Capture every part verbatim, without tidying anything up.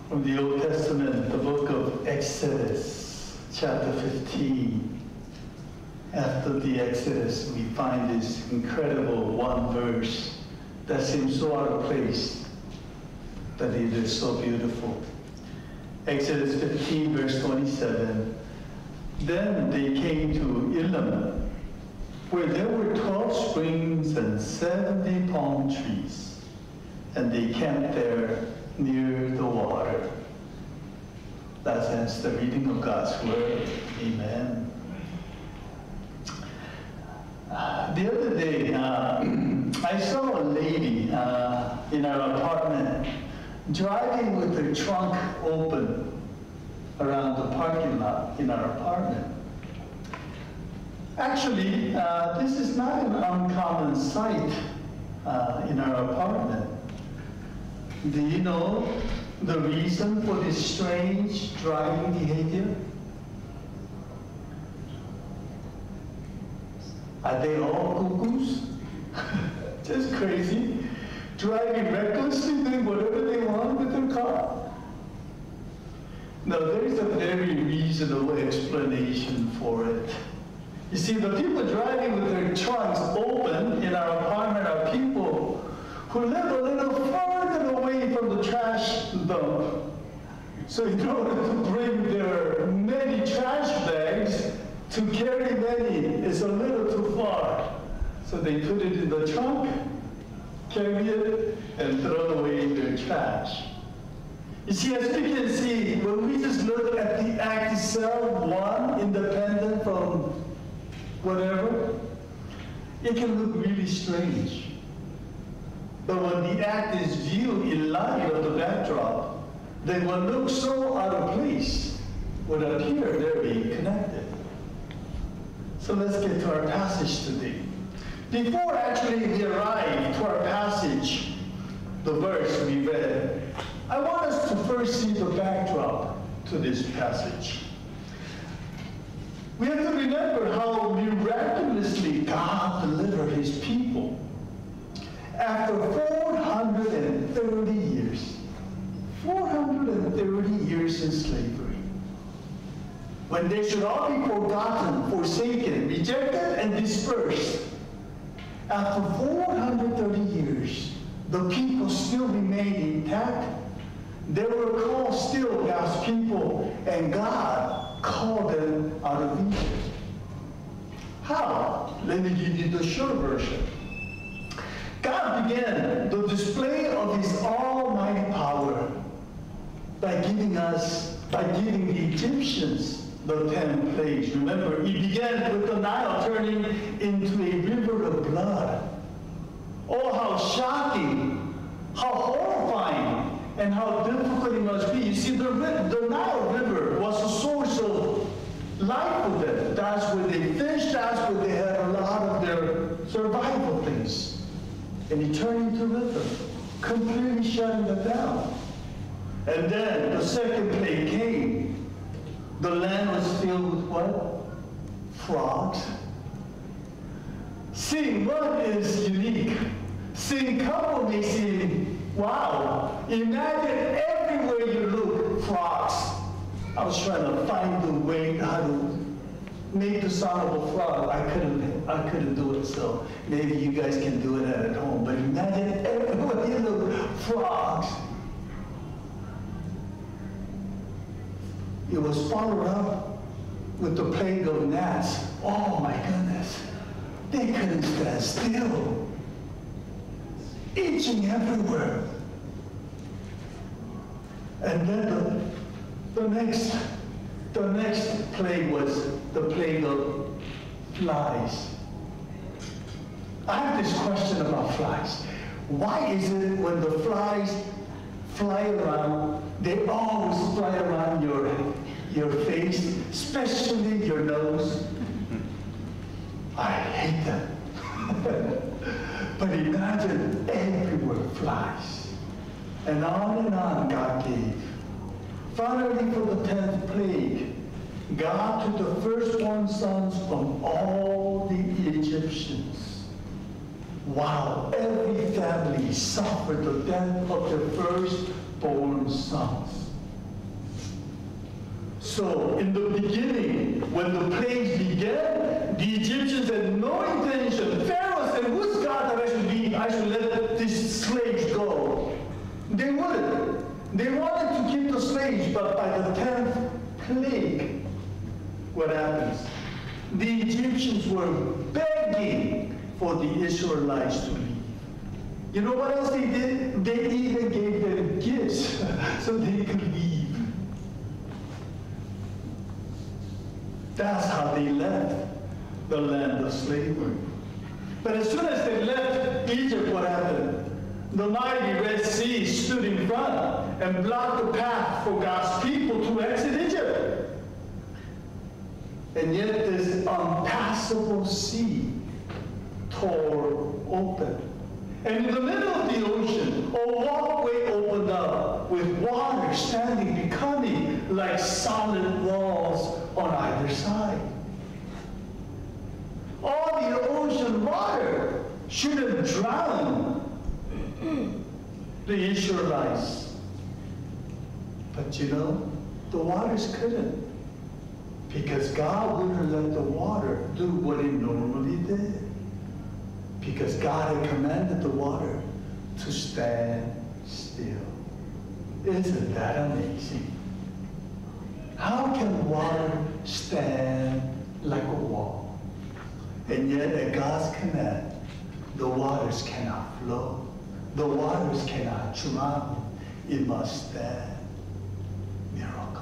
From the Old Testament, the book of Exodus, chapter fifteen. After the Exodus, we find this incredible one verse that seems so out of place, but it is so beautiful. Exodus fifteen, verse twenty-seven. Then they came to Elim, where there were twelve springs and seventy palm trees, and they camped there near the water. That ends the reading of God's word. Amen. Uh, the other day, uh, I saw a lady uh, in our apartment driving with her trunk open around the parking lot in our apartment. Actually, uh, this is not an uncommon sight uh, in our apartment. Do you know the reason for this strange driving behavior? Are they all cuckoos? Just crazy, driving recklessly, doing whatever they want with their car? No, there is a very reasonable explanation for it. You see, the people driving with their trunks open in our apartment are people who live a little further away from the trash dump. So in order to bring their many trash bags, to carry many is a little too far. So they put it in the trunk, carry it, and throw away their trash. You see, as we can see, when we just look at the act itself, one, independent from whatever, it can look really strange. But when the act is viewed in light of the backdrop, then what looks so out of place would appear very connected. So let's get to our passage today. Before actually we arrive to our passage, the verse we read, I want us to first see the backdrop to this passage. We have to remember how miraculously God delivered his people after four hundred thirty years. four hundred thirty years in slavery. When they should all be forgotten, forsaken, rejected, and dispersed. After four hundred thirty years, the people still remained intact. They were called still God's people, and God called them out of Egypt. How? Let me give you the short version. God began the display of his almighty power by giving us, by giving the Egyptians the ten plagues. Remember, he began with the Nile turning into a river of blood. Oh, how shocking, how horrifying, and how difficult it must be. You see, the, the Nile River was a source of life for them. That's where they fished, that's where they had a lot of their survival things. And he turned into a river, completely shutting them down. And then the second plague came. The land was filled with what? Frogs. Seeing one is unique. Seeing couple may seem, wow. Imagine everywhere you look, frogs. I was trying to find the way how to make the sound of a frog. I couldn't, I couldn't do it, so maybe you guys can do it at home. But imagine everywhere you look, frogs. It was followed up with the plague of gnats. Oh my goodness. They couldn't stand still. Itching everywhere. And then the, the next the next plague was the plague of flies. I have this question about flies. Why is it when the flies fly around, they always fly around your, your face, especially your nose? I hate them. But imagine everywhere flies. And on and on God gave. Finally, for the tenth plague, God took the firstborn sons from all the Egyptians. While every family suffered the death of their firstborn sons. So in the beginning, when the plagues began, the Egyptians had no intention. Pharaoh said, who's God that I should be, I should let these slaves go? They wouldn't. They wanted to keep the slaves, but by the tenth plague, what happens? The Egyptians were begging for the Israelites to leave. You know what else they did? They even gave them gifts so they could leave. That's how they left the land of slavery. But as soon as they left Egypt, what happened? The mighty Red Sea stood in front and blocked the path for God's people to exit Egypt. And yet this unpassable sea tore open. And in the middle of the ocean, a walkway opened up with water standing, becoming like solid walls on either side. All the ocean water should have drowned the Israelites. But you know, the waters couldn't. Because God wouldn't let the water do what it normally did. Because God had commanded the water to stand still. Isn't that amazing? How can water stand like a wall? And yet at God's command, the waters cannot flow. The waters cannot drown. It must stand. Miracle.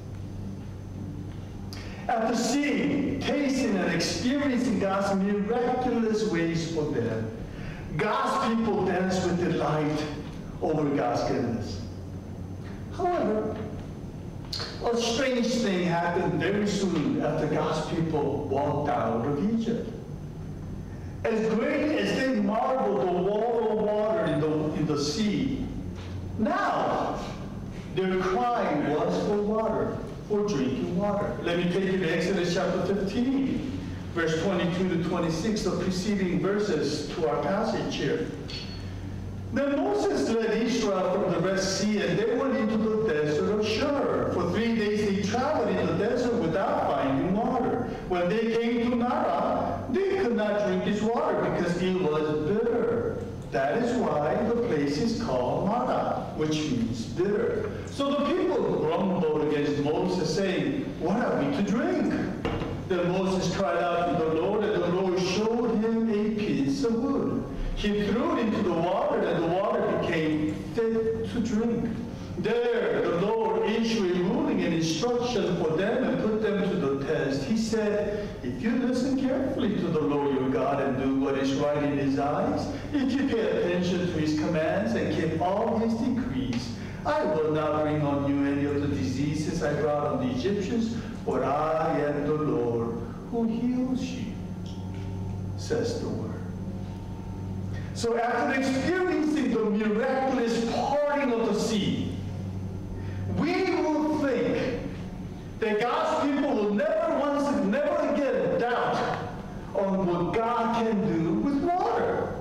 After seeing, tasting, and experiencing God's miraculous ways for them, God's people danced with delight over God's goodness. However, a strange thing happened very soon after God's people walked out of Egypt. As great as they marveled the wall of water in the, in the sea, now their cry was for water, for drinking water. Let me take you to Exodus chapter fifteen, verse twenty-two to twenty-six, the preceding verses to our passage here. Then Moses led Israel from the Red Sea, and they went into the desert of Shur. For three days they traveled in the desert without finding water. When they came to Marah, they could not drink its water because it was bitter. That is why the place is called Marah, which means bitter. So the people grumbled against Moses, saying, what are we to drink? Then Moses cried out to the Lord, and the Lord showed him a piece of wood. He threw it into the water, and the water became fit to drink. There the Lord issued a ruling and instruction for them and put them to the test. He said, if you listen carefully to the Lord your God and do what is right in his eyes, if you pay attention to his commands and keep all his decrees, I will not bring on you any of the diseases I brought on the Egyptians, for I am the Lord who heals you, says the word. So after experiencing the miraculous parting of the sea, we will think that God's people will never once, never again doubt on what God can do with water.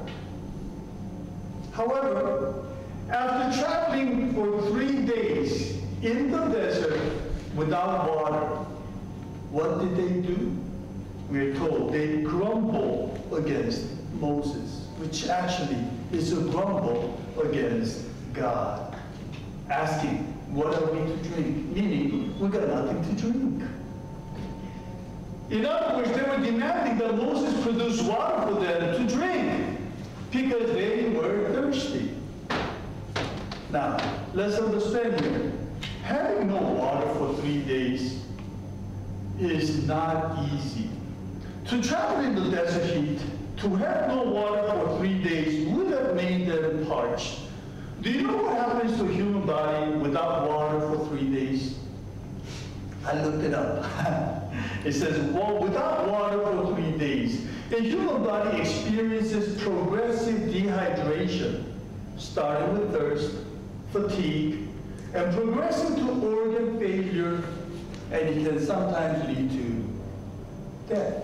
However, after traveling for three days in the desert without water, what did they do? We're told they grumbled against Moses, which actually is a grumble against God, asking, what are we to drink? Meaning, we got nothing to drink. In other words, they were demanding that Moses produce water for them to drink because they were thirsty. Now, let's understand here. Having no water for three days is not easy. To travel in the desert heat, to have no water for three days would have made them parched. Do you know what happens to a human body without water for three days? I looked it up. It says, well, without water for three days, a human body experiences progressive dehydration, starting with thirst, fatigue, and progressing to organ failure, and it can sometimes lead to death.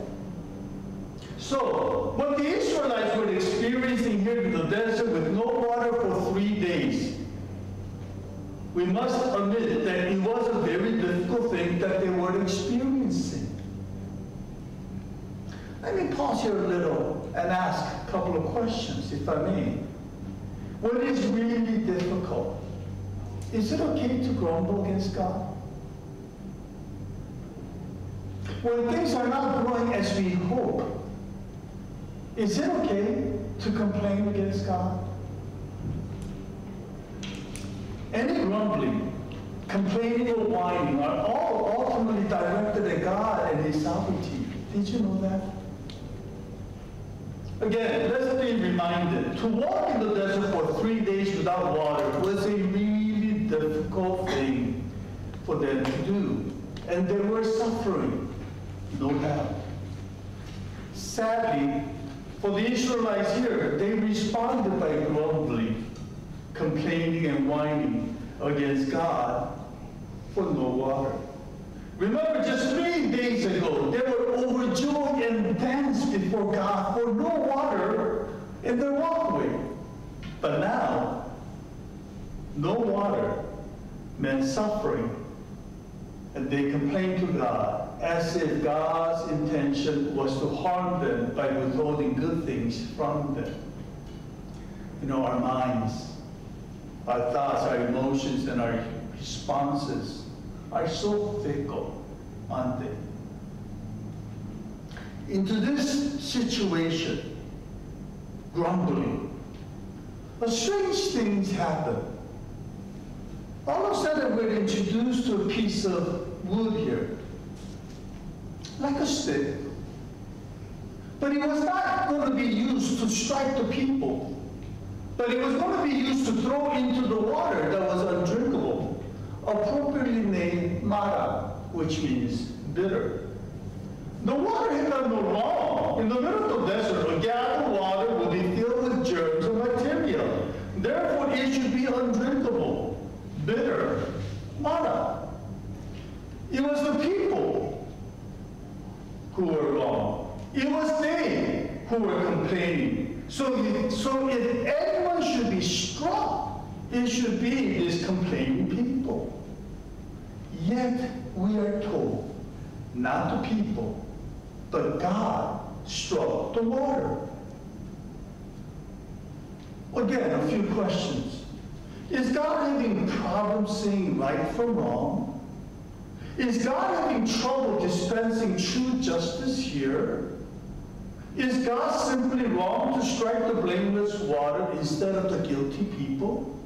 So, what the Israelites were experiencing here in the desert with no water for three days we must admit that it was a very difficult thing that they were experiencing. Let me pause here a little and ask a couple of questions, if I may. When it's really difficult, is it okay to grumble against God? When things are not going as we hope, is it okay to complain against God? Any grumbling, complaining, or whining are all ultimately directed at God and His sovereignty. Did you know that? Again, let's be reminded, to walk in the desert for three days without water was a really difficult thing for them to do. And they were suffering, no doubt. Sadly, for the Israelites here, they responded by grumbling, complaining, and whining against God for no water. Remember, just three days ago, they were overjoyed and danced before God for no water in their walkway. But now, no water meant suffering, and they complained to God as if God's intention was to harm them by withholding good things from them. You know, our minds, our thoughts, our emotions, and our responses are so fickle, aren't they? Into this situation, grumbling, a strange things happen. All of a sudden, we're introduced to a piece of wood here, like a stick. But it was not going to be used to strike the people, but it was going to be used to throw into the water that was undrinkable, appropriately named Mara, which means bitter. The water had done no wrong. In the middle of the desert, a gallon of water will be filled with germs and bacteria. Therefore, it should be undrinkable, bitter, Mara. It was the people who were wrong. It was they who were complaining. So, so if anyone should be struck, it should be these complaining people. Yet we are told, not the people, but God struck the water. Again, a few questions. Is God having problems seeing right from wrong? Is God having trouble dispensing true justice here? Is God simply wrong to strike the blameless water instead of the guilty people?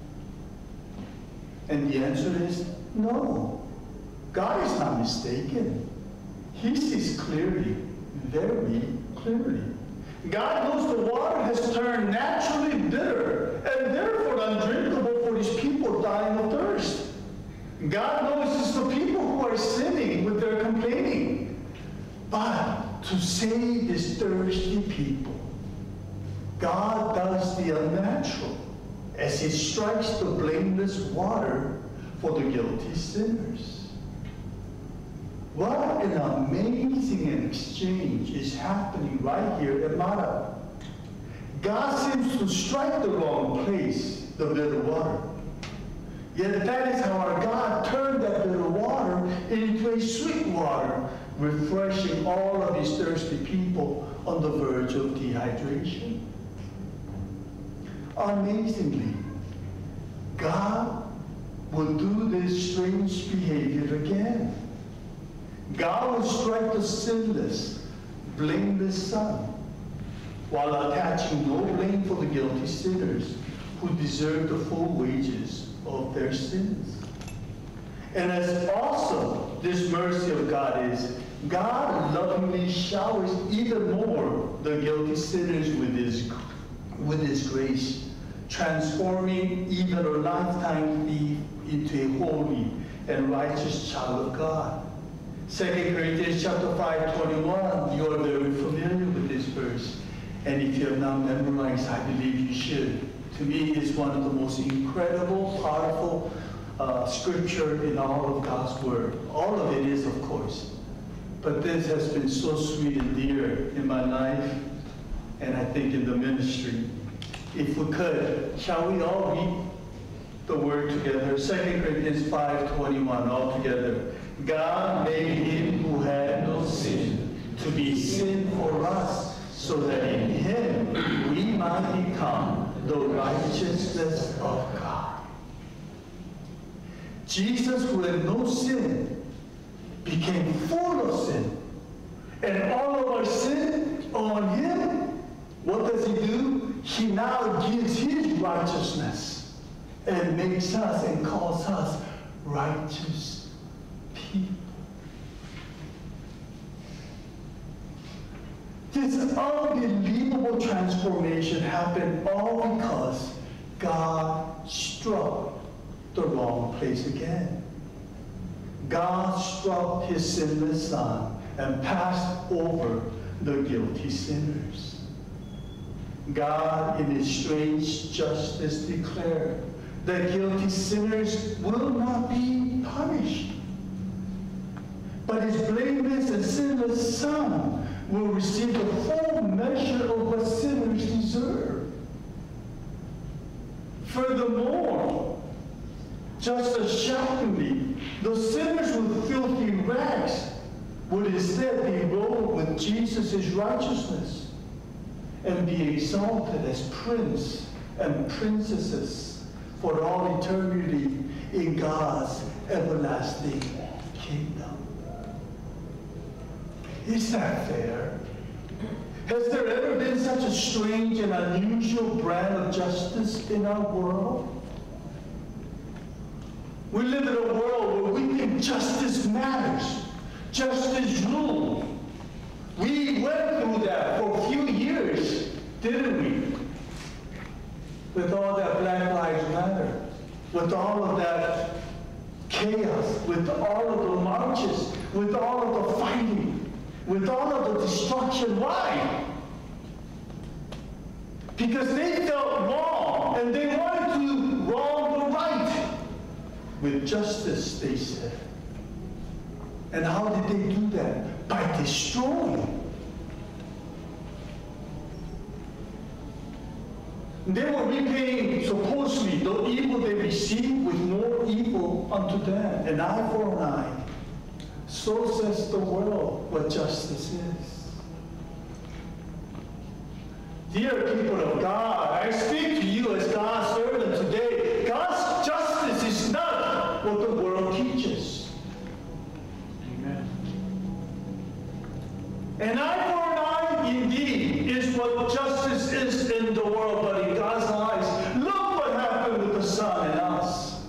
And the answer is no. God is not mistaken. He sees clearly, very clearly. God knows the water has turned naturally bitter and therefore undrinkable for His people dying of thirst. God knows it's the people who are sinning with their complaining. But to save these thirsty people, God does the unnatural as He strikes the blameless water for the guilty sinners. What an amazing exchange is happening right here at Mara. God seems to strike the wrong place, the bitter water. Yet that is how our God turned that bitter water into a sweet water, refreshing all of His thirsty people on the verge of dehydration. Amazingly, God will do this strange behavior again. God will strike the sinless, blameless Son, while attaching no blame for the guilty sinners who deserve the full wages of their sins. And as awesome this mercy of God is, God lovingly showers even more the guilty sinners with His, with His grace, transforming even a lifetime thief into a holy and righteous child of God. Second Corinthians chapter five, twenty-one, you are very familiar with this verse. And if you have not memorized, I believe you should. To me, it's one of the most incredible, powerful uh, scripture in all of God's Word. All of it is, of course. But this has been so sweet and dear in my life, and I think in the ministry. If we could, shall we all read the word together. Second Corinthians five twenty-one, all together. God made him who had no sin to be sin for us, so that in him we might become the righteousness of God. Jesus, who had no sin, became full of sin. And all of our sin on him, what does he do? He now gives his righteousness and makes us and calls us righteous people. This unbelievable transformation happened all because God struck the wrong place again. God struck his sinless son and passed over the guilty sinners. God, in his strange justice, declared that guilty sinners will not be punished, but his blameless and sinless son will receive the full measure of what sinners deserve. Furthermore, just as shockingly, the sinners with filthy rags would instead be robed with Jesus' righteousness and be exalted as prince and princesses for all eternity in God's everlasting kingdom. Is that fair? Has there ever been such a strange and unusual brand of justice in our world? We live in a world where we think justice matters. Justice rules. We went through that for a few years, didn't we? With all that Black Lives Matter, with all of that chaos, with all of the marches, with all of the fighting, with all of the destruction. Why? Because they felt wrong, and they wanted to wrong the right with justice, they said. And how did they do that? By destroying. They were repaying, supposedly, the evil they received with more evil unto them. An eye for an eye. So says the world what justice is. Dear people of God, I speak to you as God's servant today. God's justice is not what the world teaches. Amen. An eye for an eye, indeed, is what justice is in the world, but in God's eyes, look what happened with the Son and us.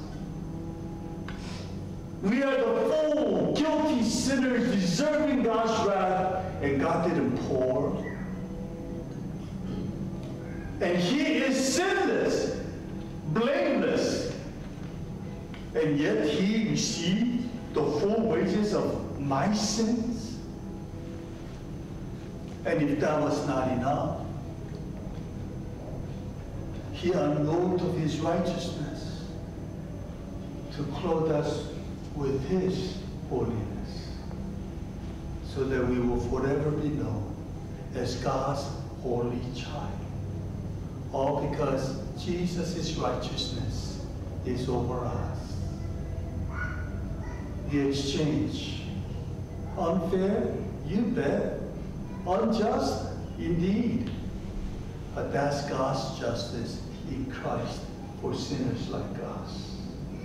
We are the full, guilty sinners deserving God's wrath, and God didn't pour. And he is sinless, blameless, and yet he received the full wages of my sins. And if that was not enough, he unloaded of his righteousness to clothe us with his holiness, so that we will forever be known as God's holy child. All because Jesus' righteousness is over us. The exchange. Unfair? You bet. Unjust? Indeed. But that's God's justice in Christ for sinners like us.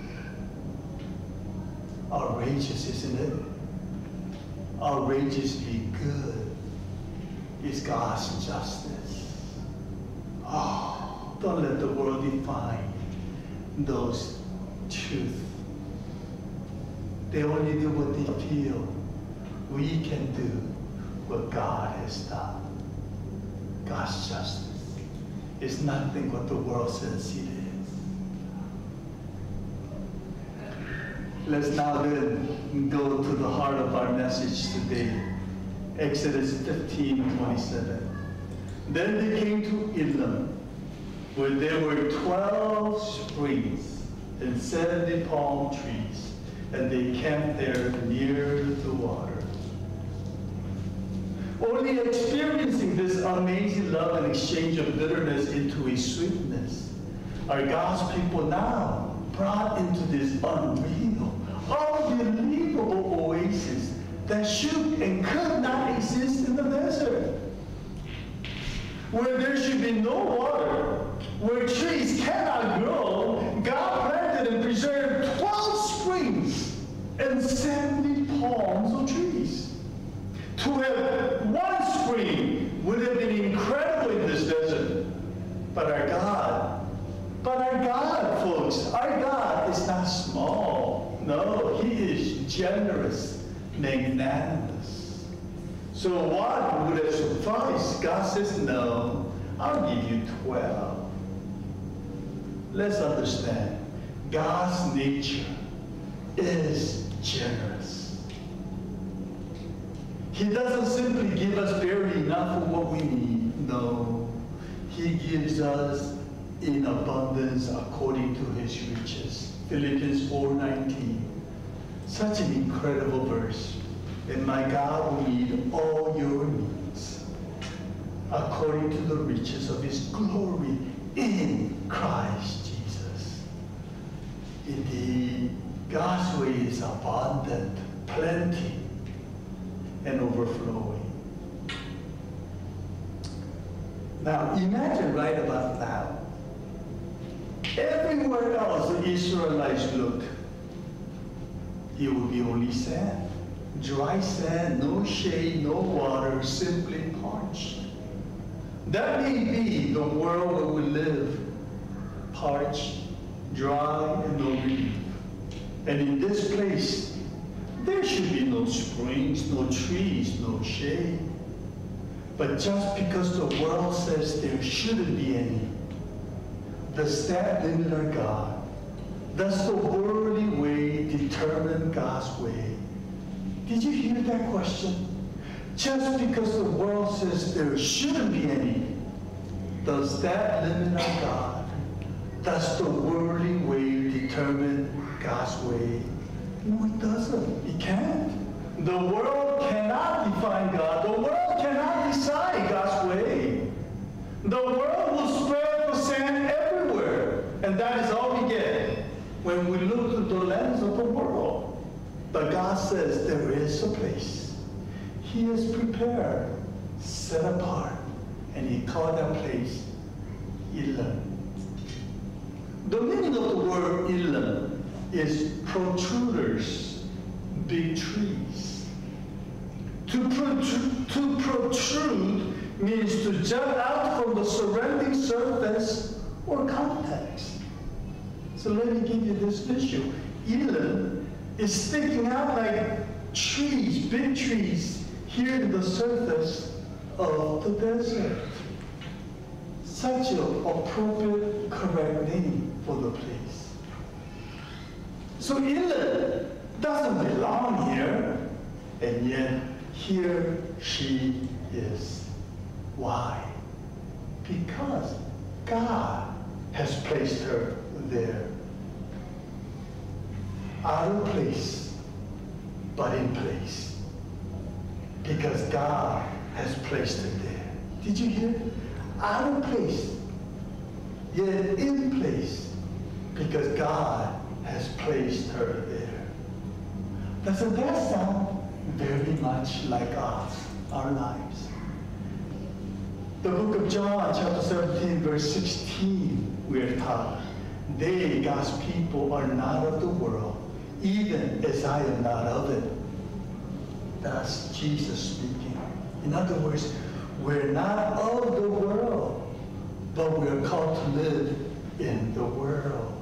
Outrageous, isn't it? Outrageously good is God's justice. Oh, don't let the world define those truths. They only do what they feel. We can do what God has done. God's justice is nothing what the world says it is. Let's now then go to the heart of our message today. Exodus fifteen twenty-seven. Then they came to Elim, where there were twelve springs and seventy palm trees, and they camped there near the water. Only experiencing this amazing love and exchange of bitterness into a sweetness are God's people now brought into this unreal, unbelievable oasis that should and could not exist in the desert, where there should be no water, where trees cannot grow. God planted and preserved twelve springs and seventy palms of trees. To have one spring would have been incredible in this desert. But our God, but our God, folks, our God is not small. No, he is generous, magnanimous. So one would have sufficed. God says, no, I'll give you twelve. Let's understand, God's nature is generous. He doesn't simply give us barely enough of what we need. No, he gives us in abundance according to his riches. Philippians four nineteen. Such an incredible verse. And my God will meet all your needs according to the riches of his glory in Christ Jesus. Indeed, God's way is abundant, plenty, and overflowing. Now, imagine right about now, everywhere else the Israelites looked, it would be only sand. Dry sand, no shade, no water, simply parched. That may be the world where we live, parched, dry, and no relief. And in this place, there should be no springs, no trees, no shade. But just because the world says there shouldn't be any, does that limit our God? Does the worldly way determine God's way? Did you hear that question? Just because the world says there shouldn't be any, does that limit our God? Does the worldly way determine God's way? No, it doesn't. It can't. The world cannot define God. The world cannot decide God's way. The world will spread the sand everywhere, and that is all we get when we look through the lens of the world. But God says there is a place he has prepared, set apart, and he called that place Elim. The meaning of the word Elim is protruders, big trees. To protrude, to protrude means to jut out from the surrounding surface or context. So let me give you this visual. Elim is sticking out like trees, big trees, here in the surface of the desert. Such an appropriate, correct name for the place. So Elim doesn't belong here, and yet here she is. Why? Because God has placed her there. Out of place, but in place. Because God has placed her there. Did you hear? Out of place, yet in place, because God has placed her there. Doesn't that sound very much like us, our lives? The book of John, chapter seventeen, verse sixteen, we are taught, they, God's people, are not of the world, even as I am not of it. That's Jesus speaking. In other words, we're not of the world, but we're called to live in the world.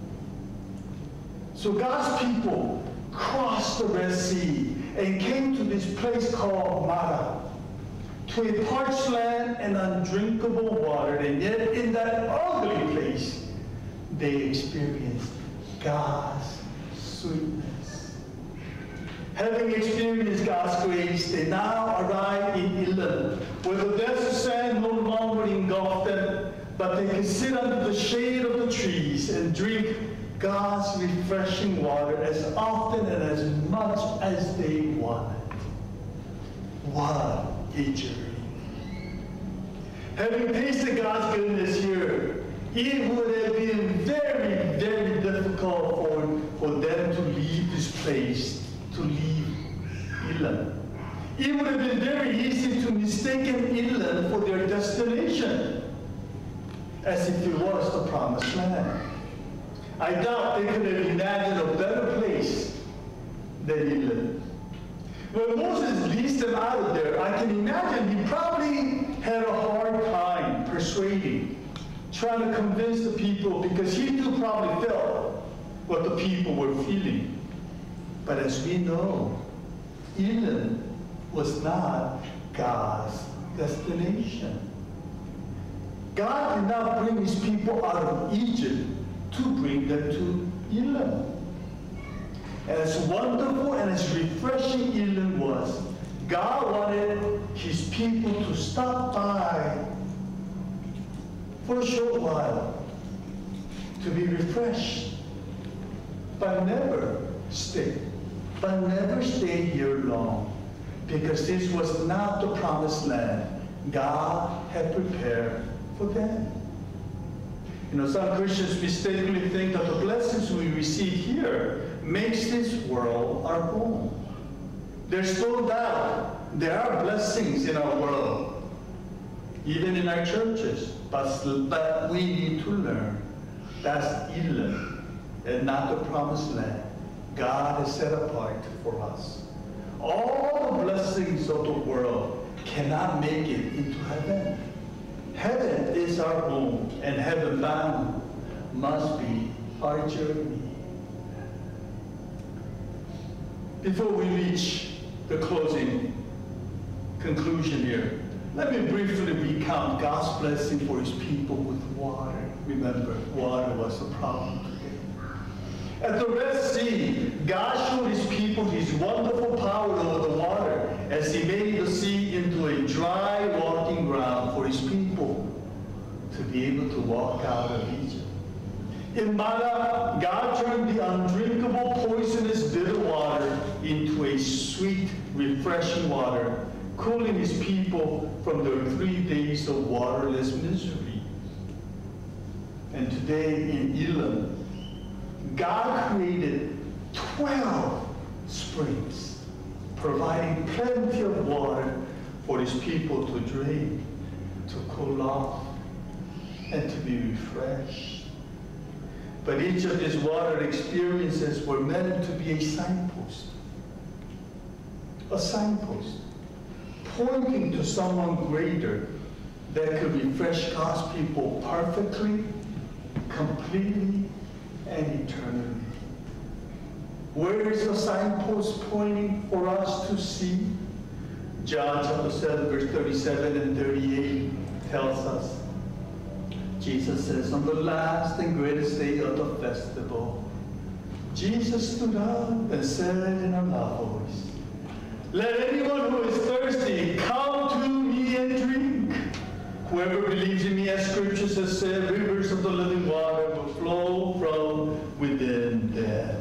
So God's people crossed the Red Sea and came to this place called Marah, to a parched land and undrinkable water, and yet in that ugly place, they experienced God's sweetness. Having experienced God's grace, they now arrive in Elim, where the desert sand no longer engulfed them, but they can sit under the shade of the trees and drink God's refreshing water as often and as much as they wanted. What a journey. Having tasted God's goodness here, It would have been very, very difficult for, for them to leave this place, to leave Elim. It would have been very easy to mistake Elim for their destination, as if it was the promised land. I doubt they could have imagined a better place than Elim. When Moses leads them out of there, I can imagine he probably had a hard time persuading, trying to convince the people, because he too probably felt what the people were feeling. But as we know, Elim was not God's destination. God did not bring his people out of Egypt to bring them to Elim. As wonderful and as refreshing Elim was, God wanted his people to stop by for a short while, to be refreshed, but never stay, but never stay here long, because this was not the promised land God had prepared for them. You know, some Christians mistakenly think that the blessings we receive here makes this world our home. There's no doubt there are blessings in our world, even in our churches, but, but we need to learn that's Elim and not the promised land God has set apart for us. All the blessings of the world cannot make it into heaven. Heaven is our home, and heaven bound must be our journey. Before we reach the closing conclusion here, let me briefly recount God's blessing for his people with water. Remember, water was a problem. At the Red Sea, God showed his people his wonderful power over the water as he made the sea into a dry walking ground for his people to be able to walk out of Egypt. In Marah, God turned the undrinkable, poisonous, bitter water into a sweet, refreshing water, cooling his people from their three days of waterless misery. And today in Elim, God created twelve springs, providing plenty of water for his people to drink, to cool off, and to be refreshed. But each of these water experiences were meant to be a signpost, a signpost, pointing to someone greater that could refresh God's people perfectly, completely, and eternally. Where is the signpost pointing for us to see? John chapter seven, verse thirty-seven and thirty-eight tells us. Jesus says, on the last and greatest day of the festival, Jesus stood up and said in a loud voice, let anyone who is thirsty come to me and drink. Whoever believes in me, as scriptures has said, rivers of the living water will flow from within them.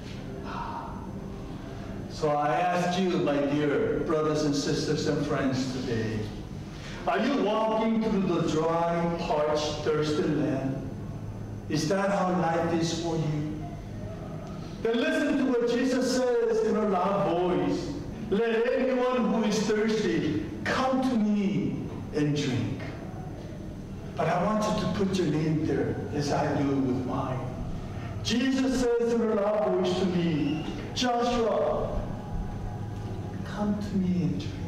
So I ask you, my dear brothers and sisters and friends today, are you walking through the dry, parched, thirsty land? Is that how life is for you? Then listen to what Jesus says in a loud voice. Let anyone who is thirsty come to me and drink. But I want you to put your name there, as I do with mine. Jesus says in a loud voice to me, Joshua, come to me and drink.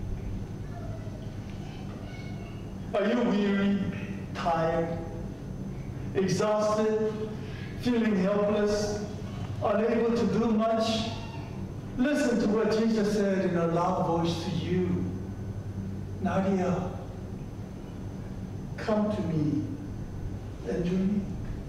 Are you weary, tired, exhausted, feeling helpless, unable to do much? Listen to what Jesus said in a loud voice to you. Nadia, come to me and drink.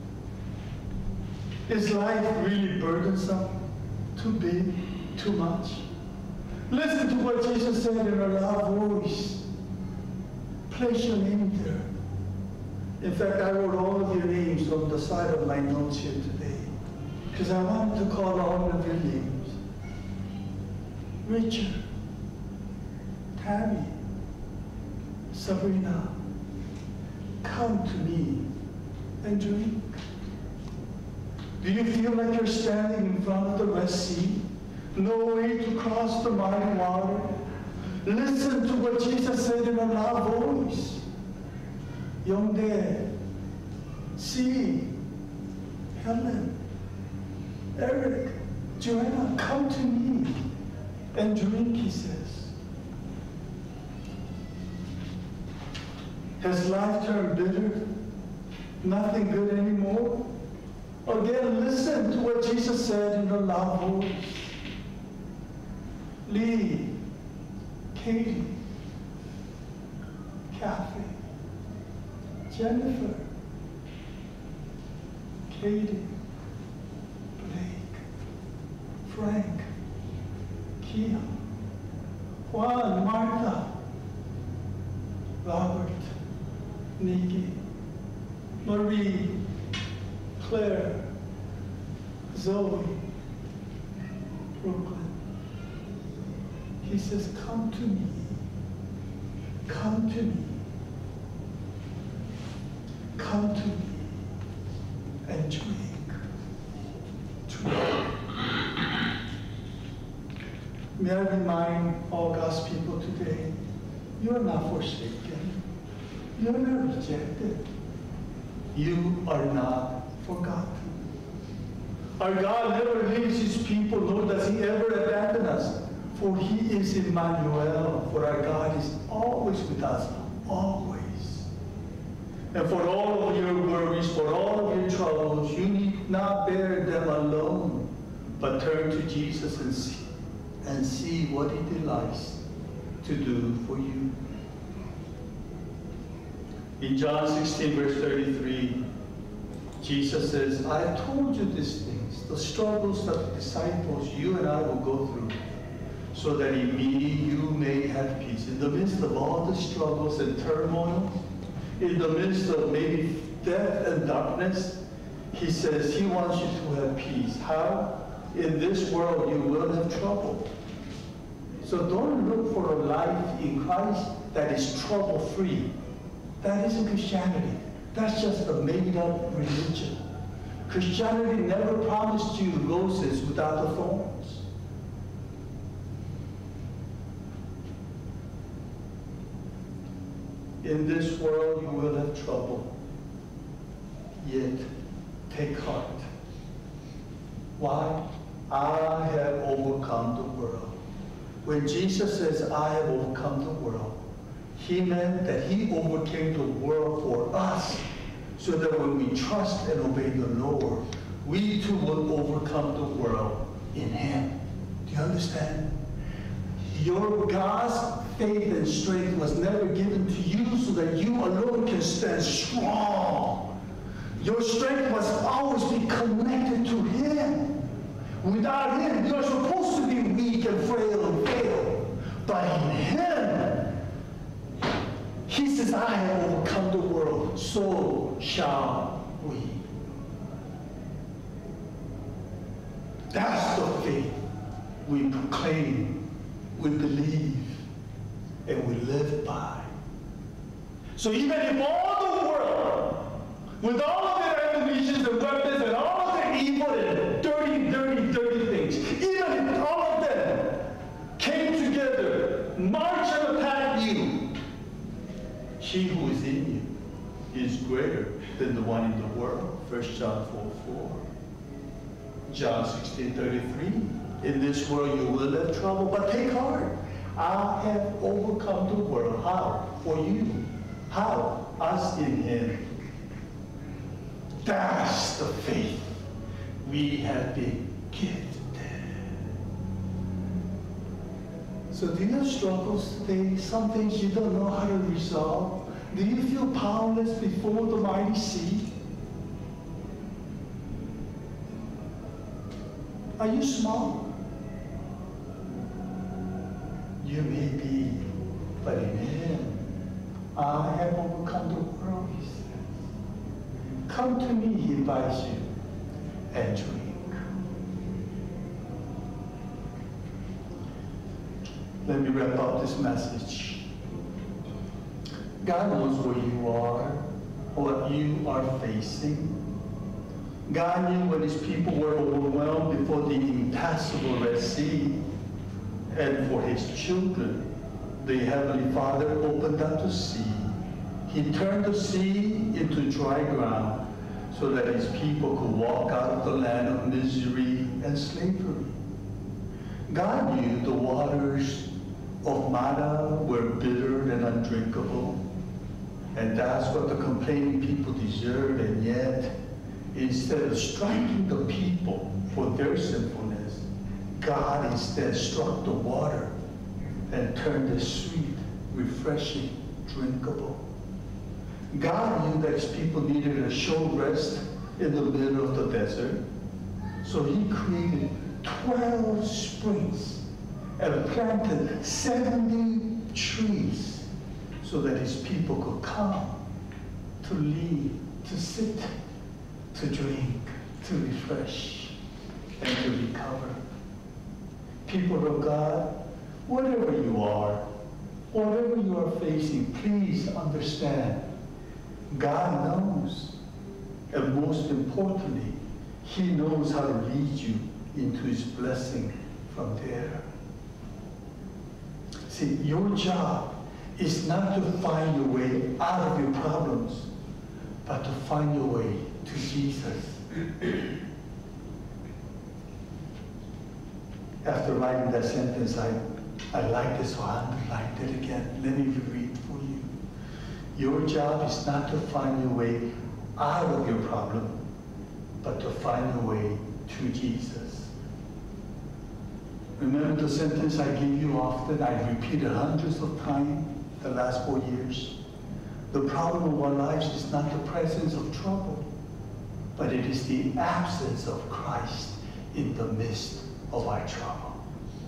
Is life really burdensome? Too big? Too much? Listen to what Jesus said in a loud voice. Place your name there. In fact, I wrote all of your names on the side of my notes here today, because I wanted to call all of your names. Richard, Tammy, Sabrina, come to me and drink. Do you feel like you're standing in front of the Red Sea? No way to cross the mighty water? Listen to what Jesus said in a loud voice. Young dad, see, Helen, Eric, Joanna, come to me and drink, he says. Has life turned bitter? Nothing good anymore? Again, listen to what Jesus said in a loud voice. Lee, Katie, Kathy, Jennifer, Katie, Blake, Frank, Kia, Juan, Martha, Robert, Nikki, Marie, Claire, Zoe, Brooklyn. He says, come to me. Come to me. Come to me and drink. Drink. May I remind all God's people today, you're not forsaken. You're not rejected. You are not forgotten. Our God never leaves his people, nor does he ever abandon us. For he is Emmanuel, for our God is always with us, always. And for all of your worries, for all of your troubles, you need not bear them alone, but turn to Jesus and see, and see what he delights to do for you. In John sixteen, verse thirty-three, Jesus says, I have told you these things, the struggles that the disciples, you and I will go through, so that in me you may have peace. In the midst of all the struggles and turmoil, in the midst of maybe death and darkness, he says he wants you to have peace. How? In this world you will have trouble. So don't look for a life in Christ that is trouble-free. That isn't Christianity. That's just a made-up religion. Christianity never promised you roses without the thorns. In this world you will have trouble, yet take heart. Why? I have overcome the world. When Jesus says, I have overcome the world, he meant that he overcame the world for us, so that when we trust and obey the Lord, we too will overcome the world in him. Do you understand? Your God's faith and strength was never given to you so that you alone can stand strong. Your strength must always be connected to him. Without him, you're supposed to be weak and frail and fail. But in him, he says, I have overcome the world, so shall we. That's the faith we proclaim, we believe, and we live by. So even if all the world, with all of their ammunitions and weapons and all of their evil and dirty, dirty, dirty things, even if all of them came together, march and attack you, he who is in you is greater than the one in the world. First John four four. John sixteen thirty-three. In this world you will have trouble, but take heart. I have overcome the world. How? For you. How? Us in him. That's the faith we have been gifted. So do you have struggles today? Some things you don't know how to resolve? Do you feel powerless before the mighty sea? Are you small? You may be, but in him, I have overcome the world, he says. Come to me, he invites you, and drink. Let me wrap up this message. God knows where you are. what you are facing. God knew when his people were overwhelmed before the impassable Red Sea, and for his children, the Heavenly Father opened up the sea. He turned the sea into dry ground so that his people could walk out of the land of misery and slavery. God knew the waters of Mara were bitter and undrinkable, and that's what the complaining people deserved, and yet, instead of striking the people for their sinfulness, God instead struck the water and turned it sweet, refreshing, drinkable. God knew that his people needed a short rest in the middle of the desert, so he created twelve springs and planted seventy trees so that his people could come to leave, to sit, to drink, to refresh, and to recover. People of God, whatever you are, whatever you are facing, please understand, God knows. And most importantly, he knows how to lead you into his blessing from there. See, your job is not to find your way out of your problems, but to find your way to Jesus. After writing that sentence, I, I liked it, so I underlined it again. Let me read for you. Your job is not to find your way out of your problem, but to find your way to Jesus. Remember the sentence I give you often, I repeated hundreds of times the last four years? The problem of our lives is not the presence of trouble, but it is the absence of Christ in the midst of our trouble.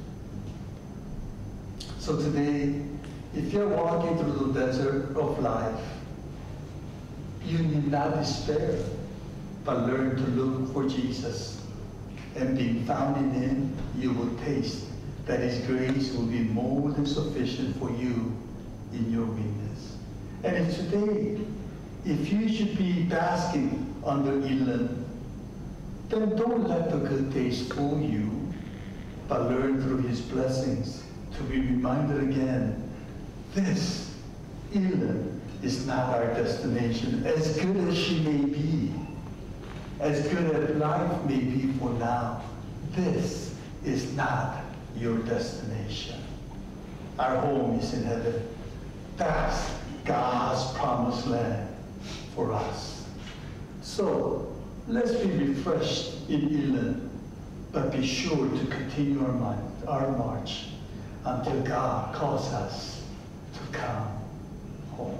So today, if you're walking through the desert of life, you need not despair, but learn to look for Jesus. And being found in him, you will taste that his grace will be more than sufficient for you in your weakness. And if today, if you should be basking under Elam, then don't let the good days fool you, but learn through his blessings to be reminded again, this Elam is not our destination, as good as she may be, as good as life may be for now. This is not your destination. Our home is in heaven. That's God's promised land for us. So let's be refreshed in Elam, but be sure to continue our, mind, our march until God calls us to come home.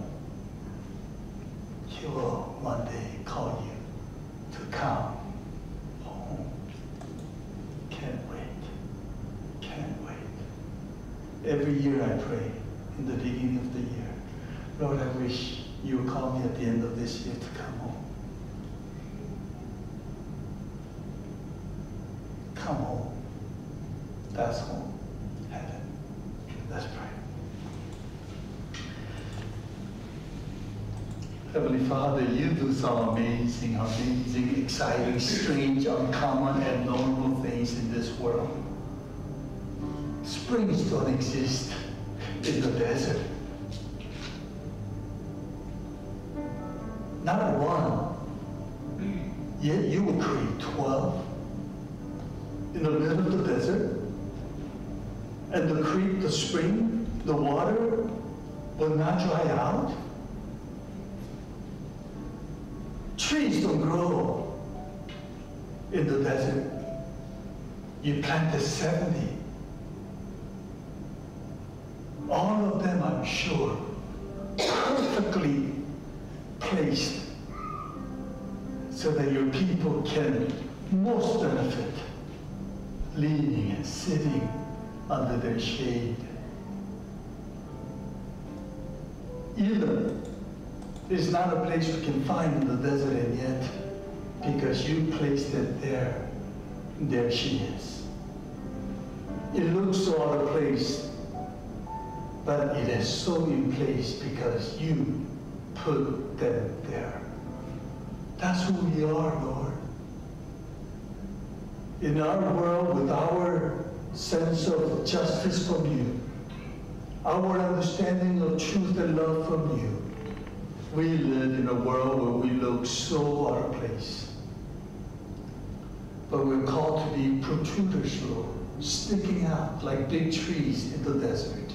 He will one day call you to come home. Can't wait. Can't wait. Every year I pray in the beginning of the year, Lord, I wish you would call me at the end of this year to come home. Come home. That's home. Heaven. Let's pray. Heavenly Father, you do some amazing, amazing, exciting, strange, uncommon, and normal things in this world. Springs don't exist in the desert. Not one. Yet you will create twelve in the middle of the desert. And the creek, the spring, the water will not dry out. Trees don't grow in the desert. You planted seventy. All of them, I'm sure, perfectly placed so that your people can most benefit, leaning and sitting under their shade. Elam is not a place we can find in the desert, and yet, because you placed it there, there she is. It looks so out of place, but it is so in place because you put them there. That's who we are, Lord. In our world, with our sense of justice from you, our understanding of truth and love from you, we live in a world where we look so out of place. But we're called to be protruders, Lord, sticking out like big trees in the desert.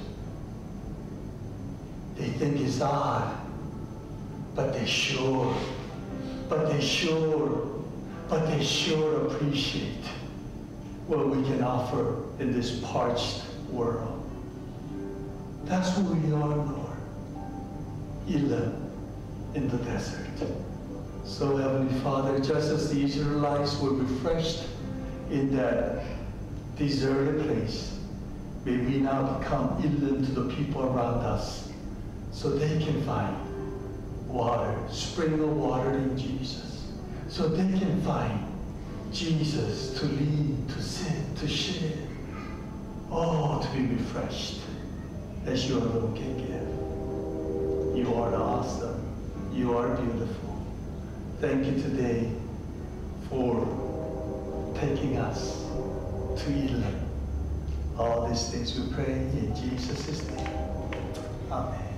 They think it's odd, but they sure, but they sure, but they sure appreciate what we can offer in this parched world. That's who we are, Lord. Elim in the desert. So, Heavenly Father, just as the Israelites were refreshed in that deserted place, may we now become Elim to the people around us, so they can find water, spring of water in Jesus, so they can find Jesus to lead, to sit, to share, oh, to be refreshed as you alone can give. You are awesome. You are beautiful. Thank you today for taking us to Elim. All these things we pray in Jesus' name. Amen.